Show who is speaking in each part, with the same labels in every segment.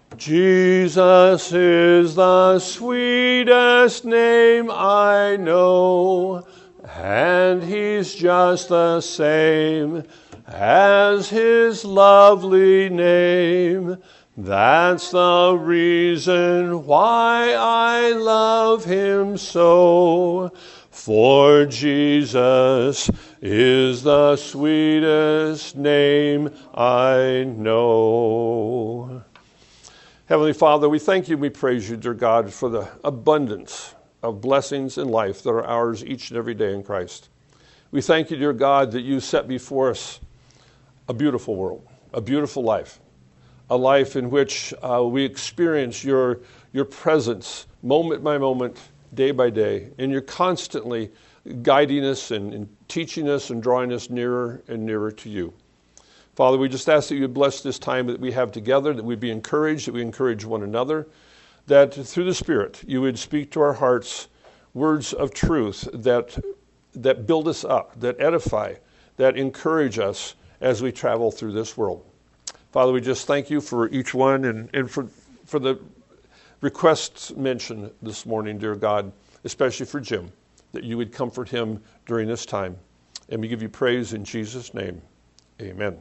Speaker 1: Jesus is the sweetest name I know, and he's just the same as his lovely name. That's the reason why I love him so. For Jesus is the sweetest name I know. Heavenly Father, we thank you and we praise you, dear God, for the abundance of blessings in life that are ours each and every day in Christ. We thank you, dear God, that you set before us a beautiful world, a beautiful life, a life in which we experience your presence moment by moment, day by day, and you're constantly guiding us and teaching us and drawing us nearer and nearer to you. Father, we just ask that you would bless this time that we have together, that we be encouraged, that we encourage one another, that through the Spirit you would speak to our hearts words of truth that build us up, that edify, that encourage us as we travel through this world. Father, we just thank you for each one and for the requests mentioned this morning, dear God, especially for Jim, that you would comfort him during this time. And we give you praise in Jesus' name. Amen.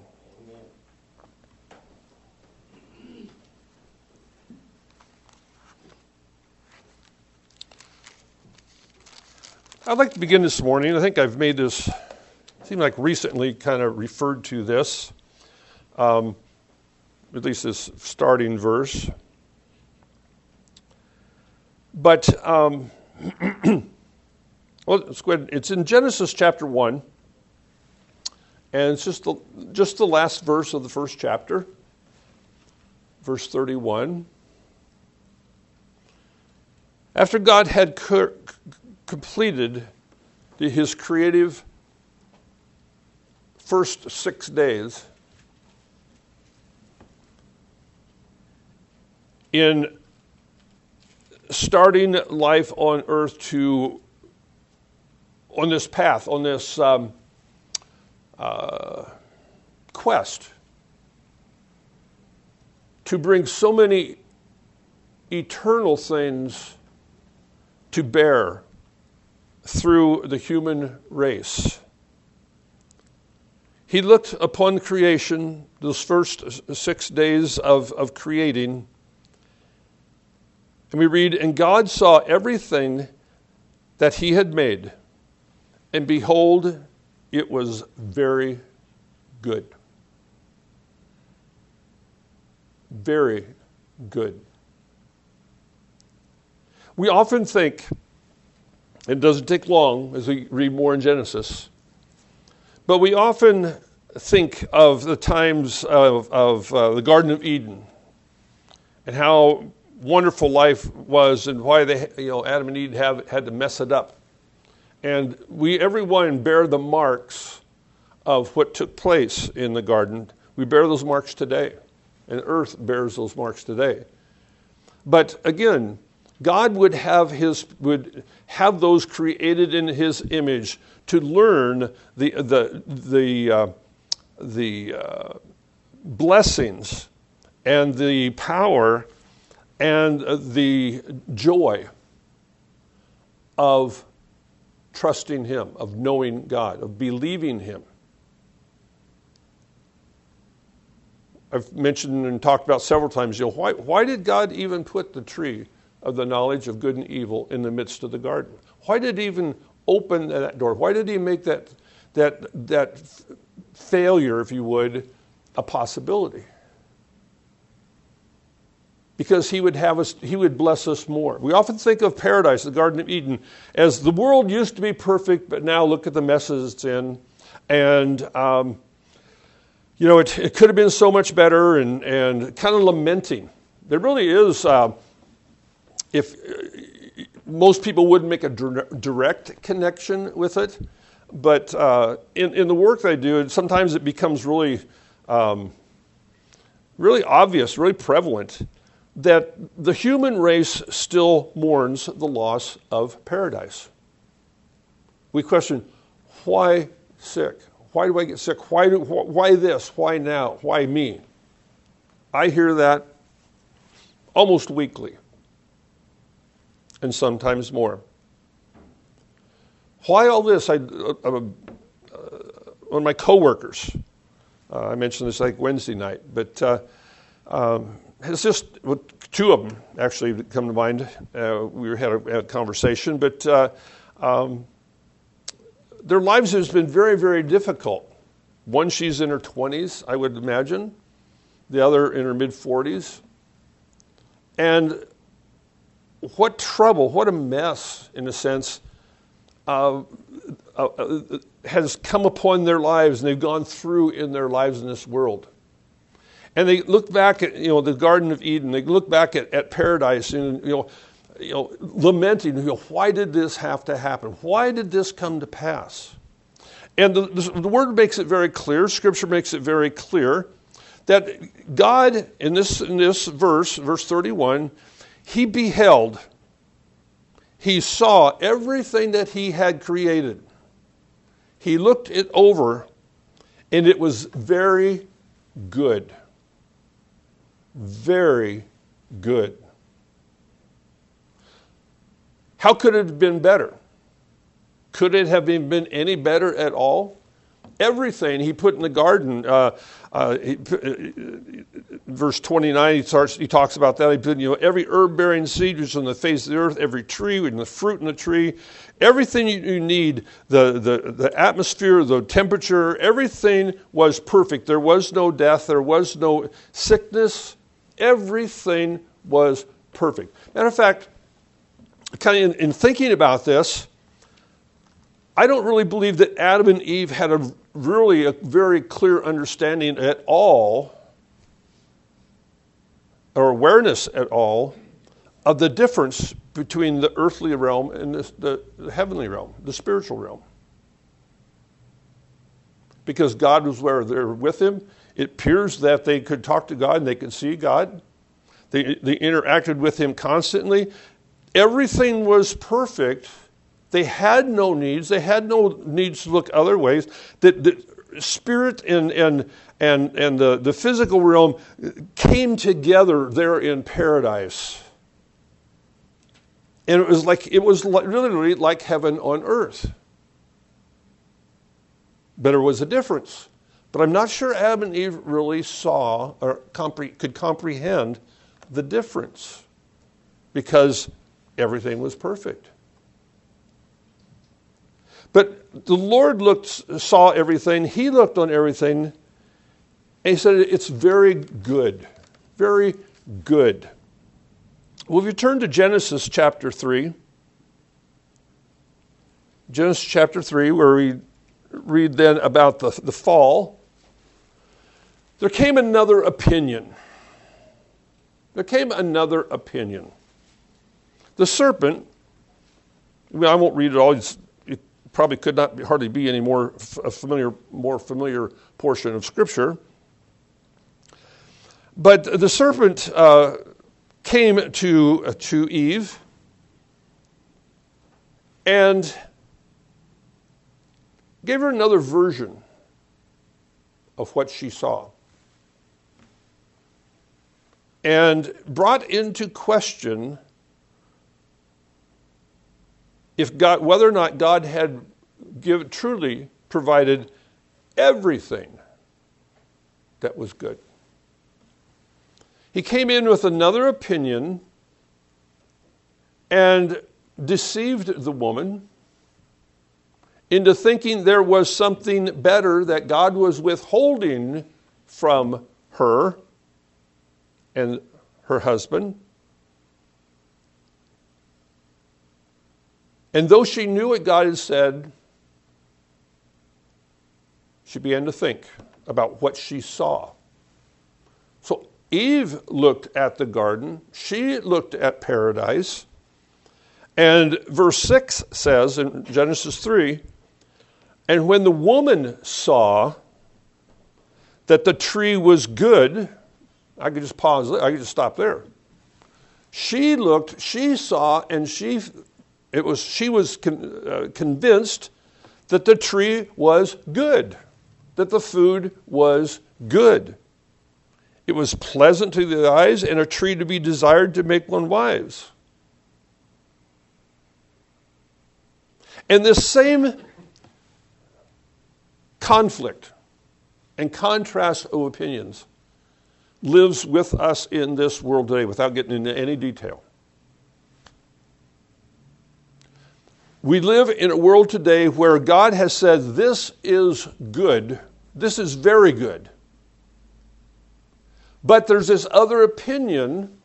Speaker 1: I'd like to begin this morning. I think I've made this, seem like recently kind of referred to this, at least this starting verse. But, well, let's go ahead. It's in Genesis chapter 1, and it's just the last verse of the first chapter, verse 31. After God had completed his creative first 6 days in starting life on earth on this path, on this quest to bring so many eternal things to bear through the human race. He looked upon creation, those first 6 days of creating, and we read, and God saw everything that he had made, and behold, it was very good. Very good. We often think, it doesn't take long as we read more in Genesis, but we often think of the times of the Garden of Eden and how wonderful life was and why Adam and Eve had to mess it up. And we, everyone, bear the marks of what took place in the garden. We bear those marks today, and earth bears those marks today. But again, God would have those created in his image to learn the blessings and the power and the joy of trusting him, of knowing God, of believing him. I've mentioned and talked about several times, why did God even put the tree of the knowledge of good and evil in the midst of the garden? Why did he even open that door? Why did he make that failure, if you would, a possibility? Because he would bless us more. We often think of paradise, the Garden of Eden, as the world used to be perfect, but now look at the messes it's in. And, it could have been so much better, and kind of lamenting. There really is, if most people wouldn't make a direct connection with it, but in the work that I do, sometimes it becomes really, really obvious, really prevalent, that the human race still mourns the loss of paradise. We question, why sick? Why do I get sick? Why this? Why now? Why me? I hear that almost weekly, and sometimes more. Why all this? One of my coworkers, I mentioned this like Wednesday night, but it's just two of them actually that come to mind. We had a conversation, but their lives has been very, very difficult. One, she's in her 20s, I would imagine. The other in her mid-40s. And what trouble, what a mess, in a sense, has come upon their lives, and they've gone through in their lives in this world. And they look back at the Garden of Eden. They look back at paradise, and lamenting. Why did this have to happen? Why did this come to pass? And the Word makes it very clear. Scripture makes it very clear that God, in this verse 31, He beheld. He saw everything that He had created. He looked it over, and it was very good. Very good. How could it have been better? Could it have been any better at all? Everything He put in the garden, verse 29, he talks about that. He put, every herb-bearing seed which is on the face of the earth, every tree and the fruit in the tree, everything you need, the atmosphere, the temperature, everything was perfect. There was no death. There was no sickness. Everything was perfect. Matter of fact, kind of in thinking about this, I don't really believe that Adam and Eve had a very clear understanding at all, or awareness at all, of the difference between the earthly realm and the heavenly realm, the spiritual realm. Because God was there with him. It appears that they could talk to God and they could see God. They interacted with him constantly. Everything was perfect. They had no needs. They had no needs to look other ways. The spirit and the physical realm came together there in paradise. And it was literally like heaven on earth. But there was a difference. But I'm not sure Adam and Eve really saw or could comprehend the difference, because everything was perfect. But the Lord saw everything. He looked on everything, and he said, it's very good. Very good. Well, if you turn to Genesis chapter 3, Genesis chapter 3, where we read then about the fall, there came another opinion. There came another opinion. The serpent, I won't read it all, it probably could not hardly be any more familiar portion of Scripture. But the serpent came to Eve and gave her another version of what she saw, and brought into question whether or not God had truly provided everything that was good. He came in with another opinion and deceived the woman into thinking there was something better that God was withholding from her and her husband. And though she knew what God had said, she began to think about what she saw. So Eve looked at the garden. She looked at paradise. And verse 6 says in Genesis 3, and when the woman saw that the tree was good, I could just pause there. I could just stop there. She looked, she saw, and she was convinced that the tree was good, that the food was good. It was pleasant to the eyes and a tree to be desired to make one wise. And this same conflict and contrast of opinions lives with us in this world today without getting into any detail. We live in a world today where God has said, this is good, this is very good. But there's this other opinion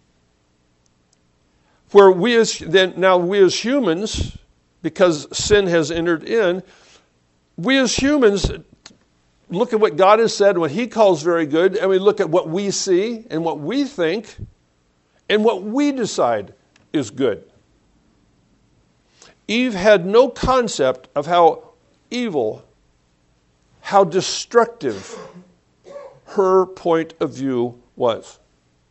Speaker 1: where we as humans, because sin has entered in, we as humans look at what God has said, what he calls very good, and we look at what we see and what we think and what we decide is good. Eve had no concept of how evil, how destructive her point of view was.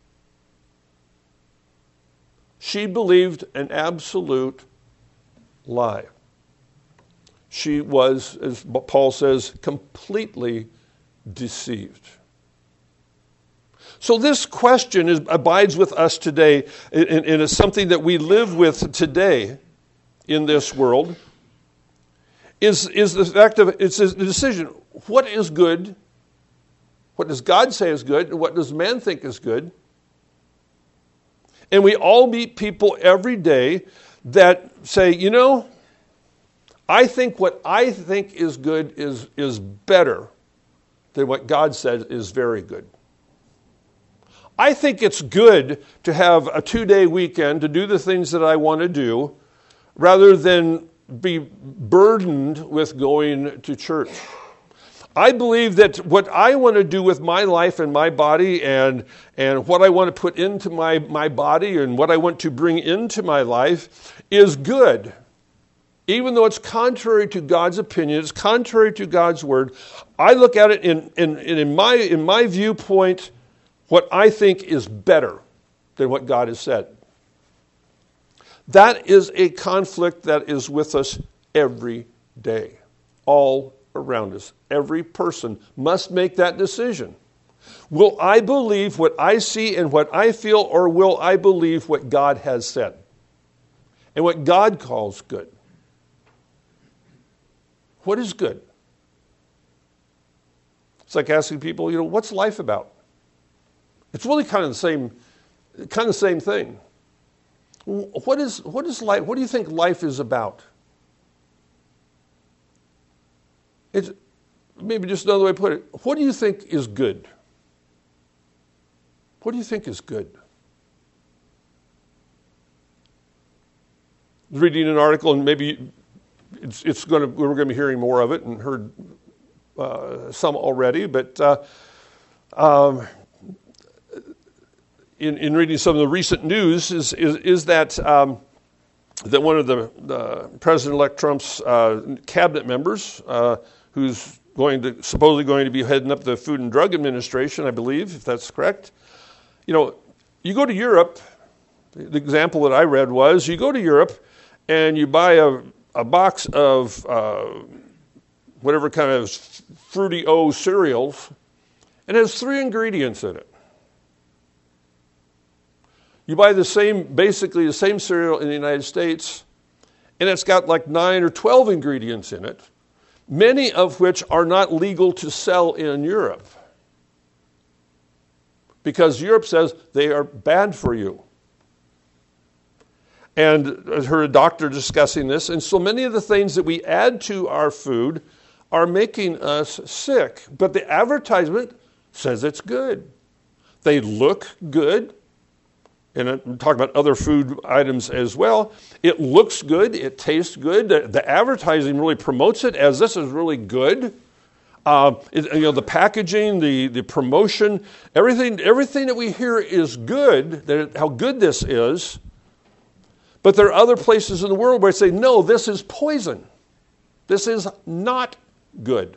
Speaker 1: She believed an absolute lie. She was, as Paul says, completely deceived. So this question abides with us today, and is something that we live with today in this world, is the fact of it's the decision. What is good? What does God say is good? And what does man think is good? And we all meet people every day that say, I think what I think is good is better than what God says is very good. I think it's good to have a 2-day weekend to do the things that I want to do rather than be burdened with going to church. I believe that what I want to do with my life and my body and what I want to put into my body and what I want to bring into my life is good. Even though it's contrary to God's opinion, it's contrary to God's word, I look at it in my viewpoint, what I think is better than what God has said. That is a conflict that is with us every day, all around us. Every person must make that decision. Will I believe what I see and what I feel, or will I believe what God has said and what God calls good? What is good? It's like asking people, what's life about? It's really kind of the same thing. What is life? What do you think life is about? It's maybe just another way to put it. What do you think is good? What do you think is good? Reading an article, and maybe we're going to be hearing more of it, and heard some already. But in reading some of the recent news, is that that one of the President-elect Trump's cabinet members, who's supposedly going to be heading up the Food and Drug Administration, I believe, if that's correct. You go to Europe. The example that I read was you go to Europe and you buy a box of whatever kind of fruity cereals, and it has 3 ingredients in it. You buy basically the same cereal in the United States, and it's got like 9 or 12 ingredients in it, many of which are not legal to sell in Europe, because Europe says they are bad for you. And I heard a doctor discussing this, and so many of the things that we add to our food are making us sick. But the advertisement says it's good. They look good. And I'm talking about other food items as well. It looks good. It tastes good. The advertising really promotes it as this is really good. The packaging, the promotion, everything that we hear is good, how good this is. But there are other places in the world where they say, no, this is poison. This is not good.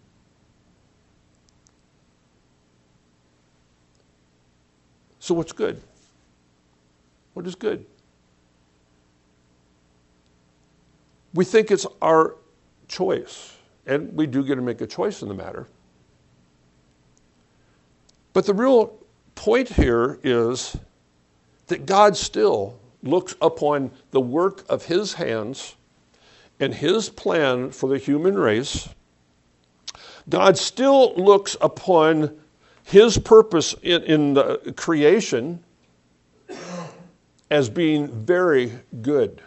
Speaker 1: So what's good? What is good? We think it's our choice, and we do get to make a choice in the matter. But the real point here is that God still looks upon the work of his hands and his plan for the human race. God still looks upon his purpose in the creation as being very good.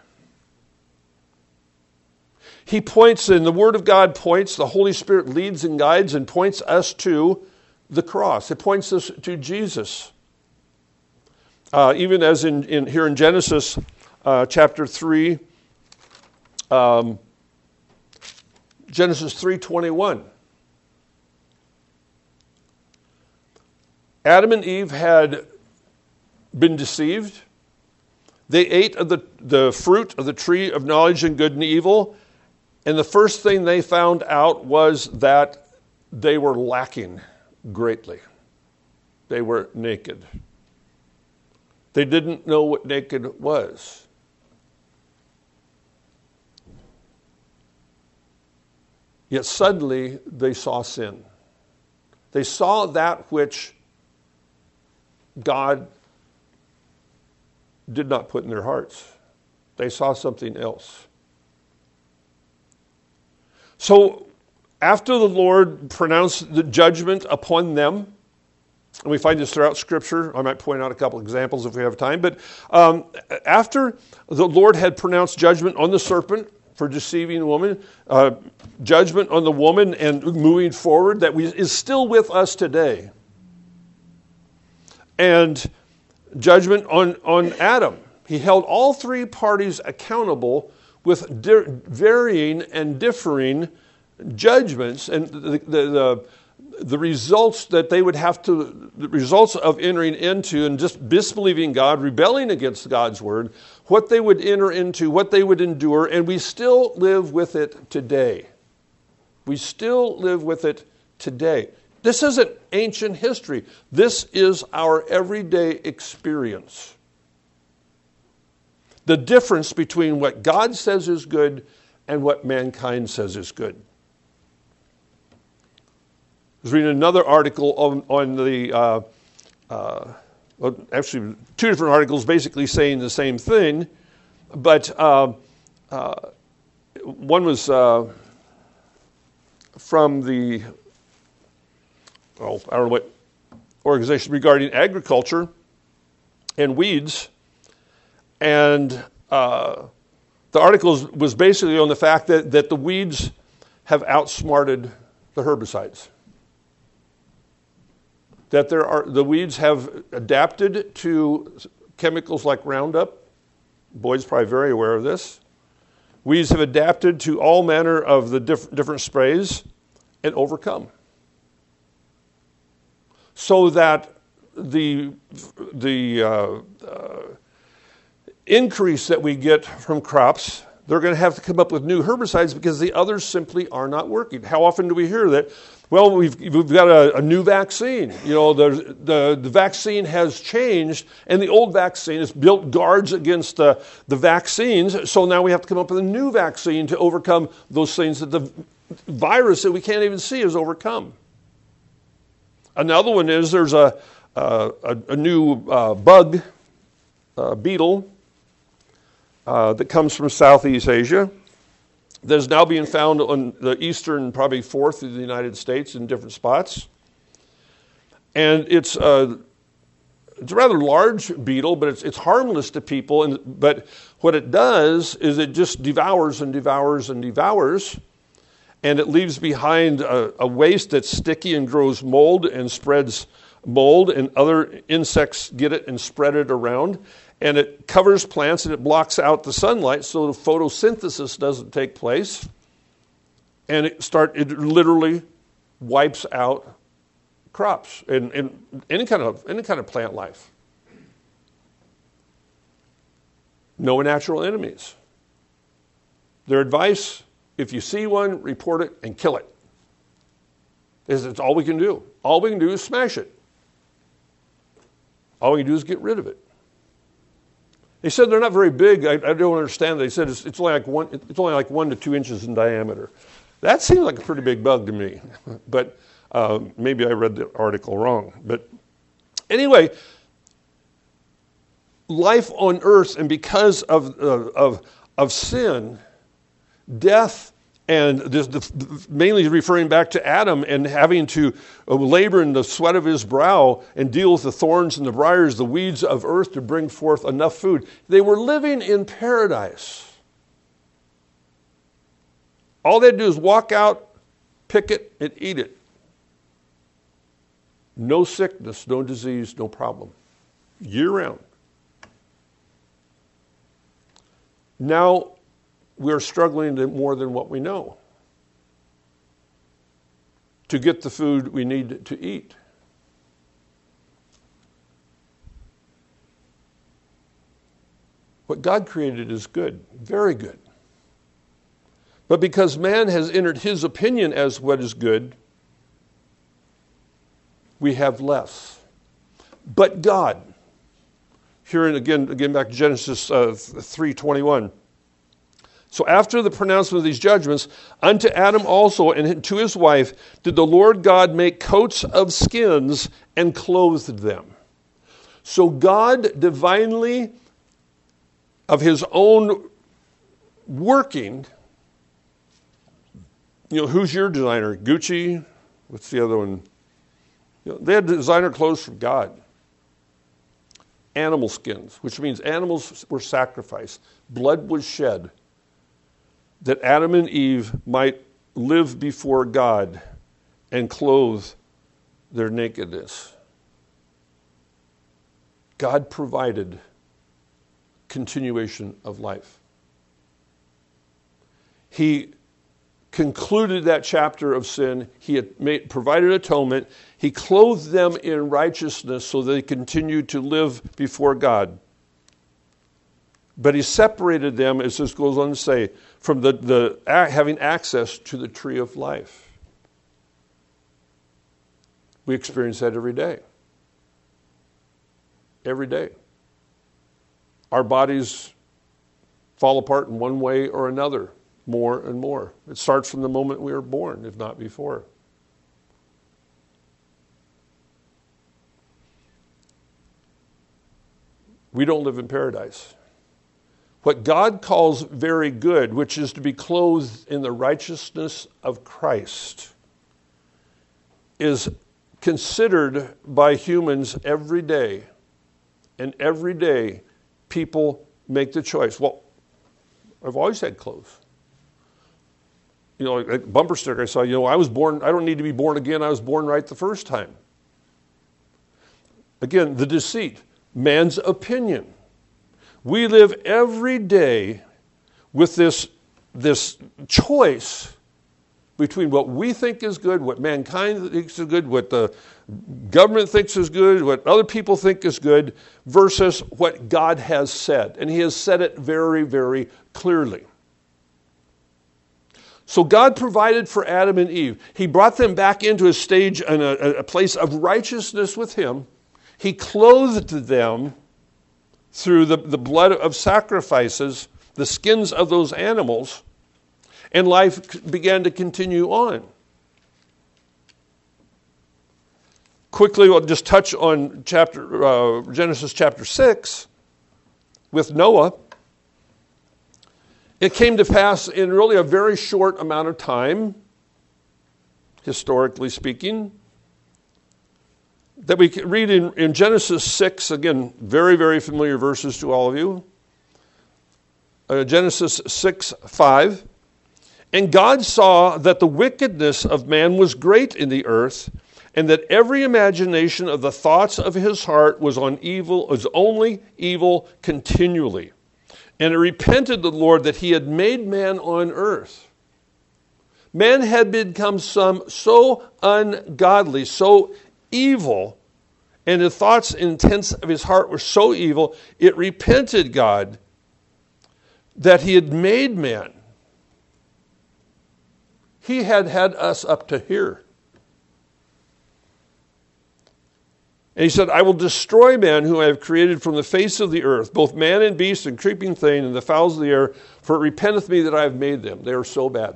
Speaker 1: He points, and the Word of God points, the Holy Spirit leads and guides and points us to the cross. It points us to Jesus. Even as in here in Genesis chapter 3, Genesis 3:21. Adam and Eve had been deceived. They ate of the fruit of the tree of knowledge and good and evil, and the first thing they found out was that they were lacking greatly. They were naked. They didn't know what naked was. Yet suddenly they saw sin. They saw that which God did not put in their hearts. They saw something else. So after the Lord pronounced the judgment upon them, and we find this throughout Scripture. I might point out a couple examples if we have time. But after the Lord had pronounced judgment on the serpent for deceiving the woman, judgment on the woman and moving forward, that is still with us today. And judgment on Adam. He held all three parties accountable with varying and differing judgments, and the results that they would have to, the results of entering into and just disbelieving God, rebelling against God's word, what they would enter into, what they would endure, and we still live with it today. We still live with it today. This isn't ancient history. This is our everyday experience. The difference between what God says is good and what mankind says is good. I was reading another article on the, actually two different articles basically saying the same thing, but one was from the, I don't know what organization regarding agriculture and weeds, and the article was basically on the fact that the weeds have outsmarted the herbicides. That the weeds have adapted to chemicals like Roundup. Boyd's probably very aware of this. Weeds have adapted to all manner of the different sprays and overcome. So that the increase that we get from crops, they're going to have to come up with new herbicides because the others simply are not working. How often do we hear that? Well, we've got a new vaccine. You know, the vaccine has changed, and the old vaccine has built guards against the vaccines, so now we have to come up with a new vaccine to overcome those things that the virus that we can't even see has overcome. Another one is there's a new bug, beetle, that comes from Southeast Asia that is now being found on the eastern, probably fourth of the United States in different spots. And it's a rather large beetle, but it's harmless to people. But what it does is it just devours and devours and devours, and it leaves behind a waste that's sticky and grows mold and spreads mold, and other insects get it and spread it around. And it covers plants and it blocks out the sunlight so the photosynthesis doesn't take place. And it literally wipes out crops and any kind of plant life. No natural enemies. Their advice, if you see one, report it and kill it. It's all we can do. All we can do is smash it. All we can do is get rid of it. They said they're not very big. I don't understand. They said it's only like 1 to 2 inches in diameter. That seems like a pretty big bug to me, but maybe I read the article wrong. But Anyway, life on earth, and because of sin, death, and mainly referring back to Adam and having to labor in the sweat of his brow and deal with the thorns and the briars, the weeds of earth to bring forth enough food. They were living in paradise. All they had to do is walk out, pick it, and eat it. No sickness, no disease, no problem. Year-round. Now, we're struggling to more than what we know to get the food we need to eat. What God created is good, very good. But because man has entered his opinion as what is good, we have less. But God, here and again back to Genesis 3:21. So after the pronouncement of these judgments, unto Adam also and to his wife did the Lord God make coats of skins and clothed them. So God divinely, of his own working, who's your designer? Gucci? What's the other one? They had designer clothes from God. Animal skins, which means animals were sacrificed. Blood was shed that Adam and Eve might live before God and clothe their nakedness. God provided continuation of life. He concluded that chapter of sin. He had provided atonement. He clothed them in righteousness so they continued to live before God. But he separated them, as this goes on to say, from the having access to the tree of life. We experience that every day. Every day. Our bodies fall apart in one way or another, more and more. It starts from the moment we were born, if not before. We don't live in paradise. What God calls very good, which is to be clothed in the righteousness of Christ, is considered by humans every day. And every day, people make the choice. Well, I've always had clothes. Like bumper sticker I saw, I was born, I don't need to be born again. I was born right the first time. Again, the deceit, man's opinion. We live every day with this choice between what we think is good, what mankind thinks is good, what the government thinks is good, what other people think is good, versus what God has said. And he has said it very, very clearly. So God provided for Adam and Eve. He brought them back into a stage and a place of righteousness with him. He clothed them through the blood of sacrifices, the skins of those animals, and life began to continue on. Quickly, I'll just touch on Genesis chapter 6 with Noah. It came to pass in really a very short amount of time, historically speaking, that we can read in Genesis 6, again, very, very familiar verses to all of you. Genesis 6:5. And God saw that the wickedness of man was great in the earth, and that every imagination of the thoughts of his heart was only evil continually. And it repented the Lord that he had made man on earth. Man had become so ungodly, so evil, and the thoughts and intents of his heart were so evil, it repented God that he had made man. He had us up to here. And he said, I will destroy man whom I have created from the face of the earth, both man and beast and creeping thing and the fowls of the air, for it repenteth me that I have made them. They are so bad.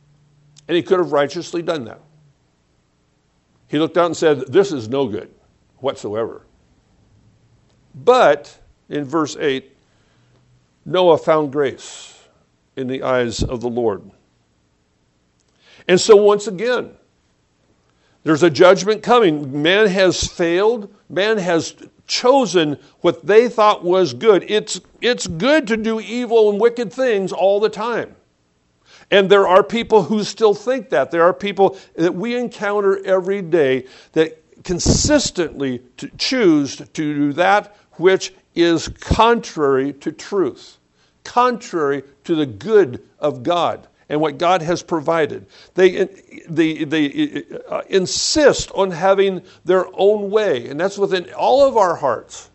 Speaker 1: And he could have righteously done that. He looked out and said, this is no good. whatsoever. But, in verse 8, Noah found grace in the eyes of the Lord. And so once again, there's a judgment coming. Man has failed. Man has chosen what they thought was good. It's good to do evil and wicked things all the time. And there are people who still think that. There are people that we encounter every day that consistently choose to do that which is contrary to truth, contrary to the good of God and what God has provided. They insist on having their own way, and that's within all of our hearts.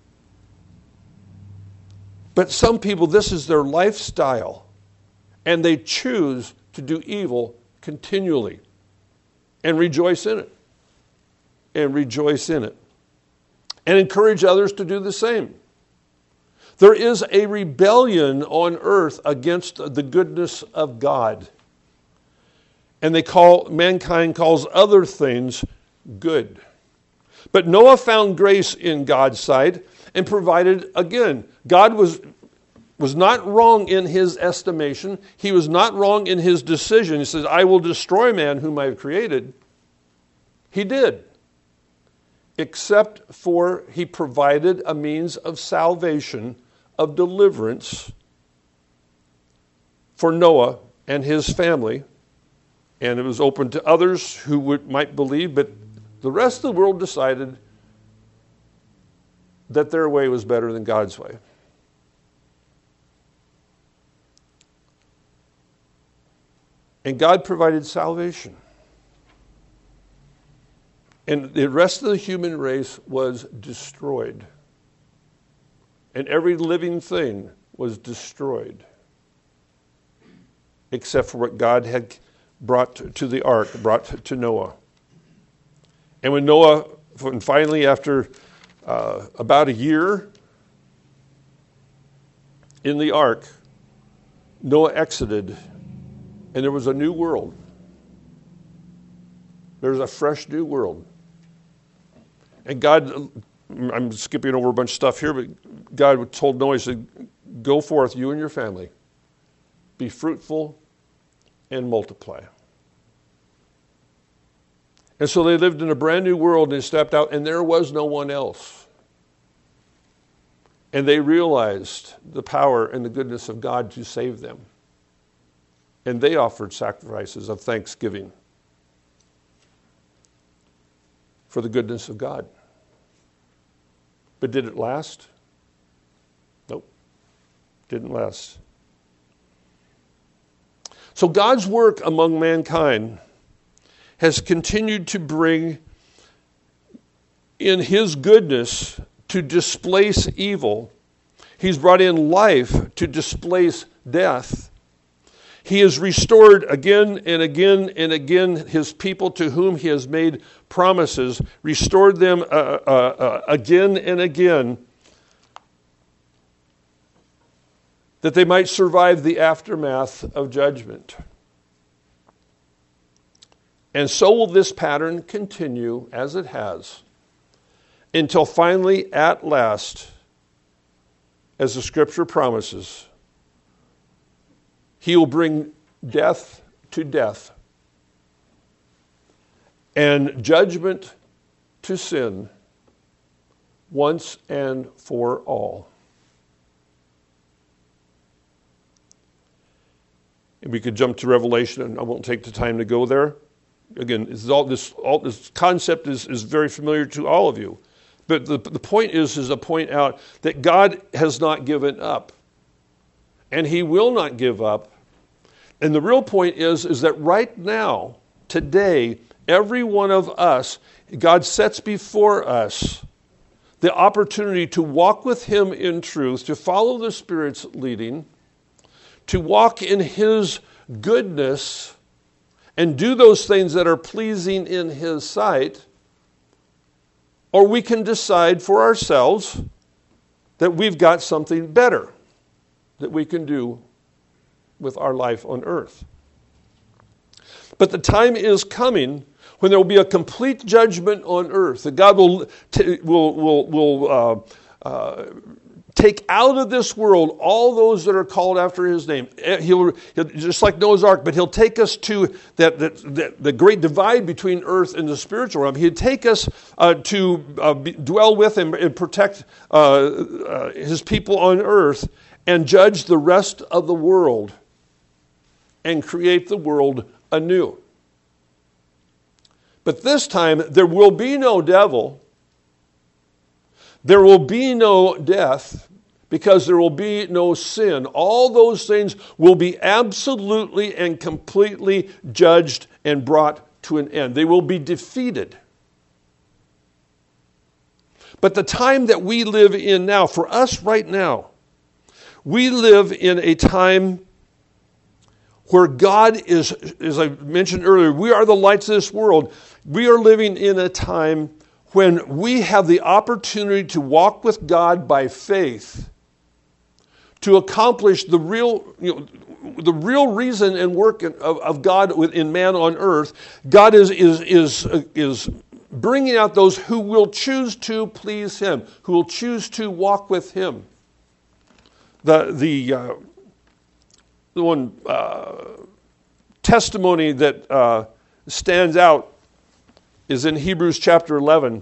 Speaker 1: But some people, this is their lifestyle, and they choose to do evil continually and rejoice in it. And rejoice in it. And encourage others to do the same. There is a rebellion on earth against the goodness of God. And mankind calls other things good. But Noah found grace in God's sight and provided, again, God was not wrong in his estimation. He was not wrong in his decision. He says, I will destroy man whom I have created. He did. Except for he provided a means of salvation, of deliverance for Noah and his family. And it was open to others who might believe, but the rest of the world decided that their way was better than God's way. And God provided salvation. And the rest of the human race was destroyed. And every living thing was destroyed. Except for what God had brought to the ark, brought to Noah. And when Noah, finally after about a year in the ark, Noah exited, and there was a new world. There's a fresh new world. And God, I'm skipping over a bunch of stuff here, but God told Noah, he said, go forth, you and your family. Be fruitful and multiply. And so they lived in a brand new world, and they stepped out, and there was no one else. And they realized the power and the goodness of God to save them. And they offered sacrifices of thanksgiving for the goodness of God. But did it last? Nope. Didn't last. So God's work among mankind has continued to bring in his goodness to displace evil. He's brought in life to displace death. He has restored again and again and again his people to whom he has made promises, restored them again and again, that they might survive the aftermath of judgment. And so will this pattern continue as it has, until finally, at last, as the scripture promises, he will bring death to death and judgment to sin once and for all. And we could jump to Revelation, and I won't take the time to go there. Again, this concept is very familiar to all of you. But the point is to point out that God has not given up. And he will not give up. And the real point is that right now, today, every one of us, God sets before us the opportunity to walk with him in truth, to follow the Spirit's leading, to walk in his goodness, and do those things that are pleasing in his sight. Or we can decide for ourselves that we've got something better that we can do with our life on earth. But the time is coming when there will be a complete judgment on earth, that God will take out of this world all those that are called after his name. He'll just like Noah's Ark, but he'll take us to the great divide between earth and the spiritual realm. He'll take us to dwell with him and protect his people on earth and judge the rest of the world and create the world anew. But this time, there will be no devil. There will be no death, because there will be no sin. All those things will be absolutely and completely judged and brought to an end. They will be defeated. But the time that we live in now, for us right now, we live in a time where God is, as I mentioned earlier, we are the lights of this world. We are living in a time when we have the opportunity to walk with God by faith, to accomplish the real reason and work of God in man on earth. God is bringing out those who will choose to please him, who will choose to walk with him. The one testimony that stands out is in Hebrews chapter 11.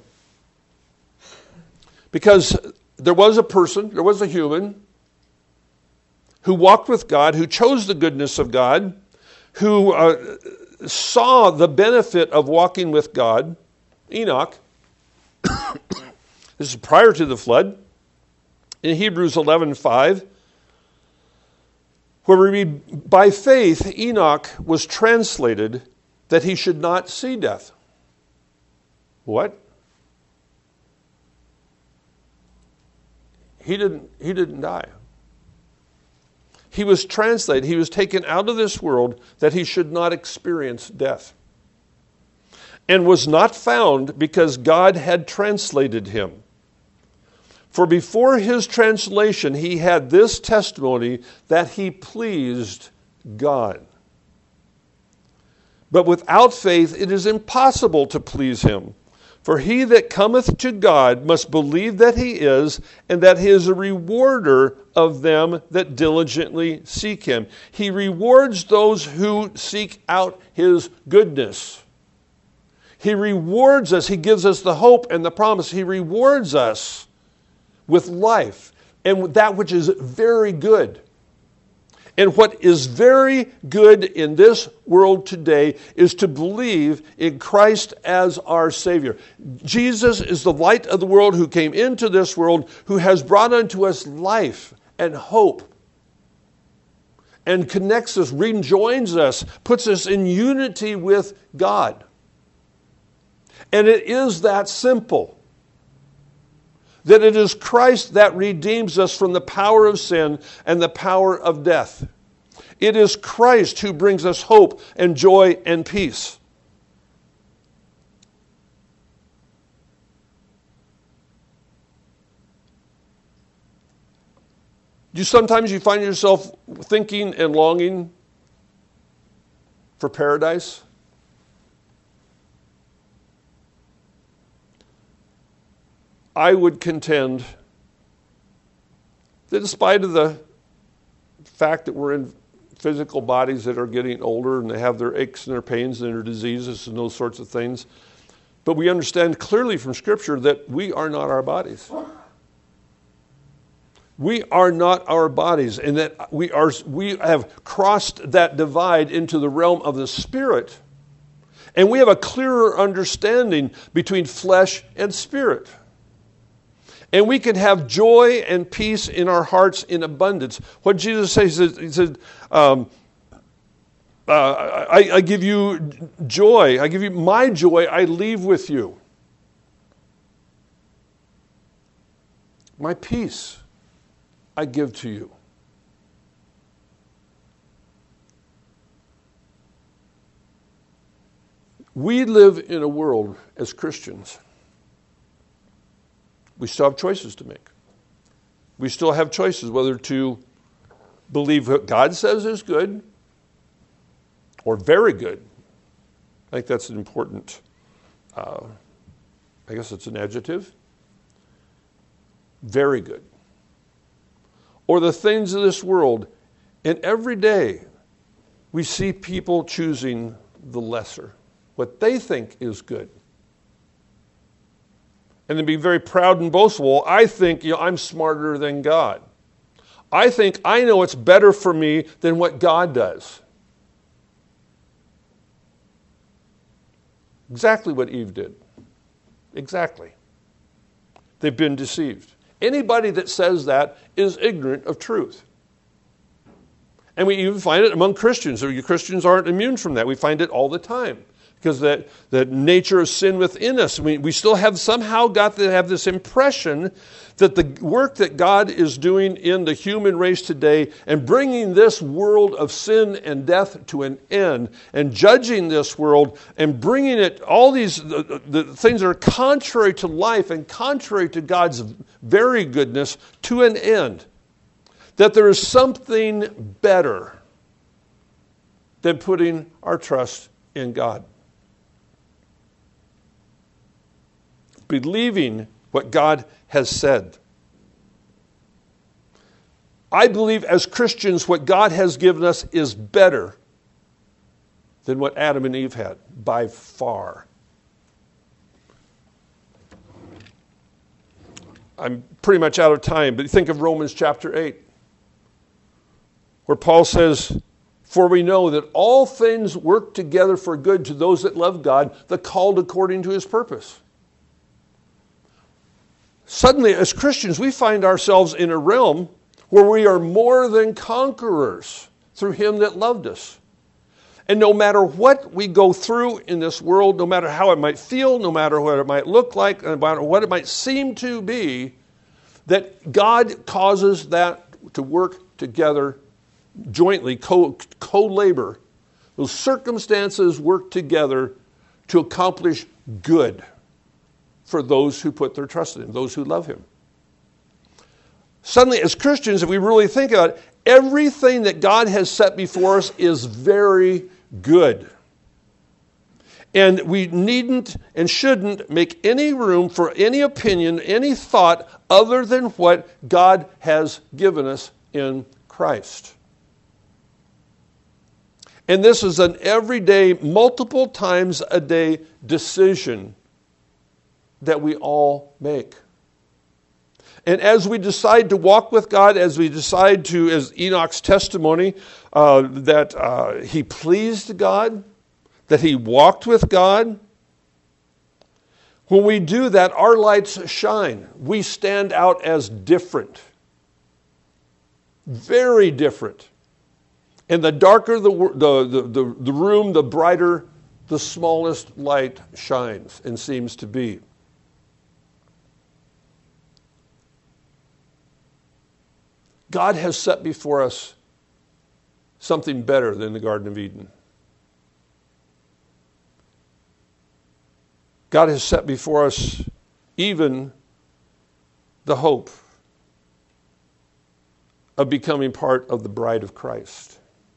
Speaker 1: Because there was a person, there was a human, who walked with God, who chose the goodness of God, who saw the benefit of walking with God, Enoch. This is prior to the flood. In Hebrews 11:5, where we read, by faith Enoch was translated that he should not see death. What? He didn't die. He was translated. He was taken out of this world that he should not experience death. And was not found because God had translated him. For before his translation, he had this testimony that he pleased God. But without faith, it is impossible to please him. For he that cometh to God must believe that he is, and that he is a rewarder of them that diligently seek him. He rewards those who seek out his goodness. He rewards us. He gives us the hope and the promise. He rewards us with life and with that which is very good. And what is very good in this world today is to believe in Christ as our Savior. Jesus is the light of the world who came into this world, who has brought unto us life and hope, and connects us, rejoins us, puts us in unity with God. And it is that simple. That it is Christ that redeems us from the power of sin and the power of death. It is Christ who brings us hope and joy and peace. Sometimes you find yourself thinking and longing for paradise? I would contend that in spite of the fact that we're in physical bodies that are getting older and they have their aches and their pains and their diseases and those sorts of things, but we understand clearly from Scripture that we are not our bodies. We are not our bodies, and that we have crossed that divide into the realm of the Spirit, and we have a clearer understanding between flesh and spirit. And we can have joy and peace in our hearts in abundance. What Jesus says, he said, I give you joy. I give you my joy. I leave with you. My peace I give to you. We live in a world as Christians. We still have choices to make. We still have choices whether to believe what God says is good or very good. I think that's an important I guess it's an adjective, very good. Or the things of this world. And every day we see people choosing the lesser, what they think is good. And then be very proud and boastful. I think I'm smarter than God. I think I know what's better for me than what God does. Exactly what Eve did. Exactly. They've been deceived. Anybody that says that is ignorant of truth. And we even find it among Christians. Christians aren't immune from that. We find it all the time. Because that nature of sin within us. We still have somehow got to have this impression that the work that God is doing in the human race today and bringing this world of sin and death to an end and judging this world and bringing it, all these the things that are contrary to life and contrary to God's very goodness to an end. That there is something better than putting our trust in God. Believing what God has said. I believe as Christians what God has given us is better than what Adam and Eve had, by far. I'm pretty much out of time, but think of Romans chapter 8, where Paul says, "For we know that all things work together for good to those that love God, the called according to his purpose." Suddenly, as Christians, we find ourselves in a realm where we are more than conquerors through him that loved us. And no matter what we go through in this world, no matter how it might feel, no matter what it might look like, no matter what it might seem to be, that God causes that to work together jointly, co-labor. Those circumstances work together to accomplish good for those who put their trust in him, those who love him. Suddenly, as Christians, if we really think about it, everything that God has set before us is very good. And we needn't and shouldn't make any room for any opinion, any thought other than what God has given us in Christ. And this is an everyday, multiple times a day decision that we all make. And as we decide to walk with God, as we decide to, as Enoch's testimony, that he pleased God, that he walked with God, when we do that, our lights shine. We stand out as different. Very different. And the darker the room, the brighter the smallest light shines and seems to be. God has set before us something better than the Garden of Eden. God has set before us even the hope of becoming part of the bride of Christ.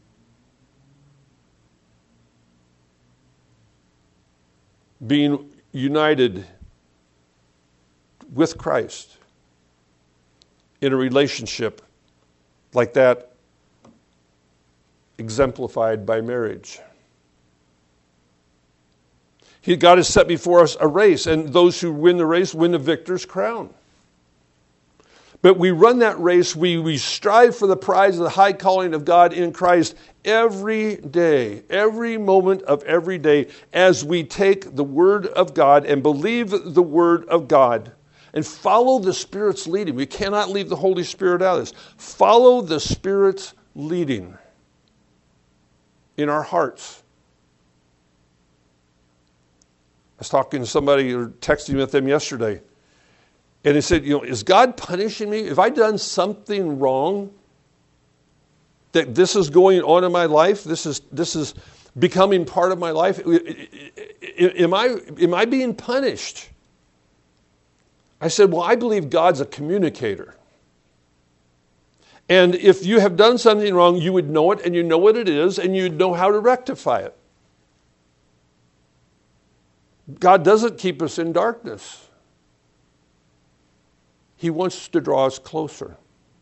Speaker 1: Being united with Christ in a relationship like that exemplified by marriage. God has set before us a race, and those who win the race win the victor's crown. But we run that race, we strive for the prize of the high calling of God in Christ every day, every moment of every day, as we take the Word of God and believe the Word of God and follow the Spirit's leading. We cannot leave the Holy Spirit out of this. Follow the Spirit's leading in our hearts. I was talking to somebody or texting with them yesterday, and they said, is God punishing me? Have I done something wrong that this is going on in my life? This is becoming part of my life? Am I being punished? I said, well, I believe God's a communicator. And if you have done something wrong, you would know it, and you know what it is, and you'd know how to rectify it. God doesn't keep us in darkness. He wants to draw us closer.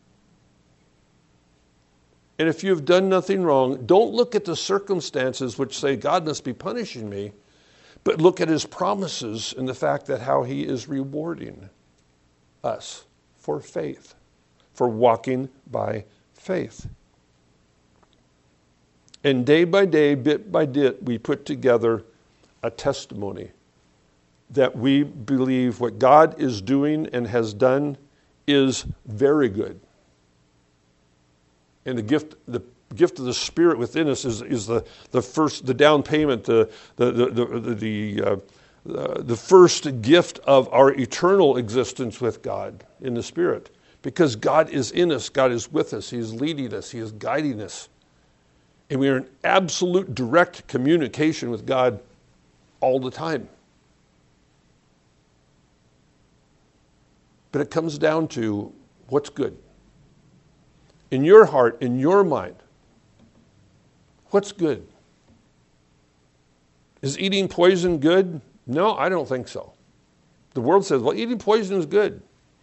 Speaker 1: And if you've done nothing wrong, don't look at the circumstances which say God must be punishing me, but look at his promises and the fact that how he is rewarding us for faith, for walking by faith. And day by day, bit by bit, we put together a testimony that we believe what God is doing and has done is very good. And the gift of the Spirit within us is the first, the down payment, the first gift of our eternal existence with God in the Spirit. Because God is in us, God is with us, he is leading us, he is guiding us. And we are in absolute direct communication with God all the time. But it comes down to what's good. In your heart, in your mind, what's good? Is eating poison good? No, I don't think so. The world says, well, eating poison is good.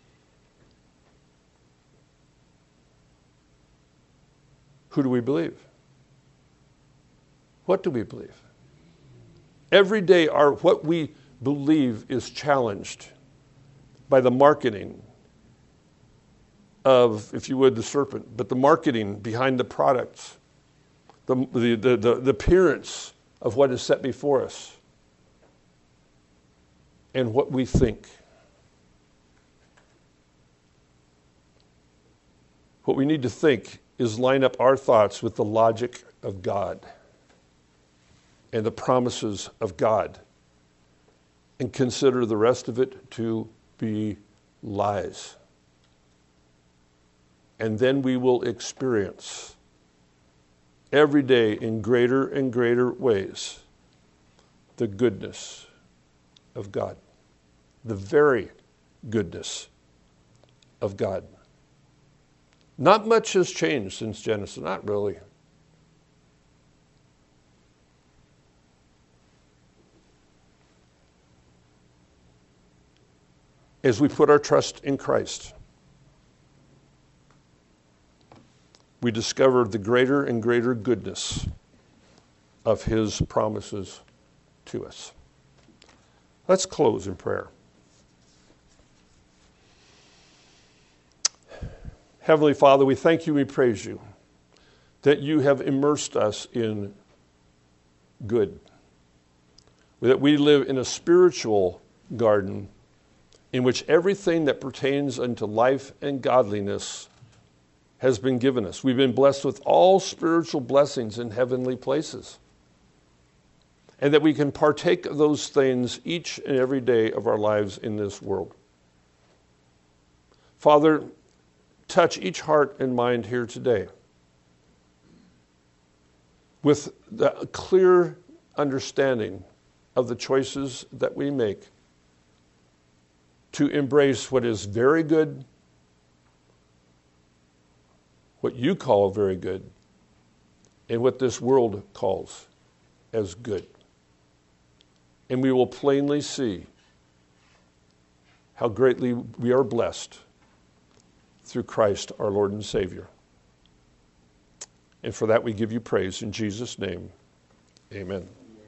Speaker 1: Who do we believe? What do we believe? Every day what we believe is challenged by the marketing of, if you would, the serpent, but the marketing behind the products, the appearance of what is set before us, and what we think. What we need to think is line up our thoughts with the logic of God and the promises of God, and consider the rest of it to be lies. And then we will experience every day in greater and greater ways the goodness of God, the very goodness of God. Not much has changed since Genesis, not really. As we put our trust in Christ, we discover the greater and greater goodness of his promises to us. Let's close in prayer. Heavenly Father, we thank you, we praise you, that you have immersed us in good, that we live in a spiritual garden in which everything that pertains unto life and godliness has been given us. We've been blessed with all spiritual blessings in heavenly places. And that we can partake of those things each and every day of our lives in this world. Father, touch each heart and mind here today with the clear understanding of the choices that we make to embrace what is very good, what you call very good, and what this world calls as good. And we will plainly see how greatly we are blessed through Christ our Lord and Savior. And for that we give you praise in Jesus' name. Amen.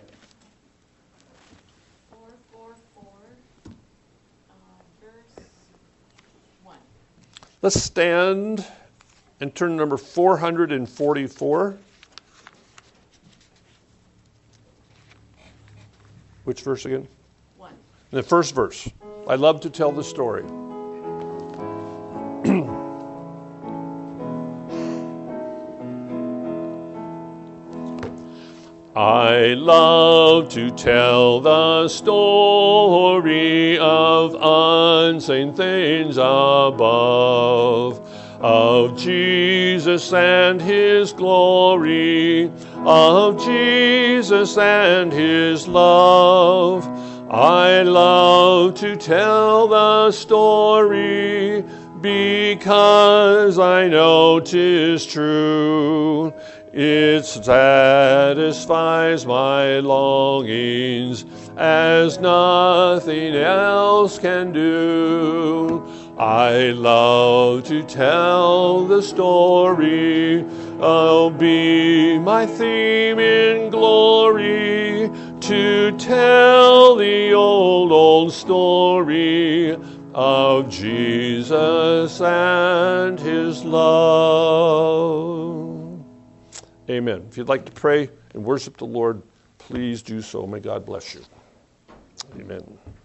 Speaker 2: 444, verse 1.
Speaker 1: Let's stand and turn to number 444. Which verse again?
Speaker 2: 1.
Speaker 1: The first verse. I love to tell the story. I love to tell the story of unseen things above, of Jesus and his glory, of Jesus and his love. I love to tell the story because I know 'tis true. It satisfies my longings as nothing else can do. I love to tell the story, oh, be my theme in glory, to tell the old story of Jesus and his love. Amen. If you'd like to pray and worship the Lord, please do so. May God bless you. Amen.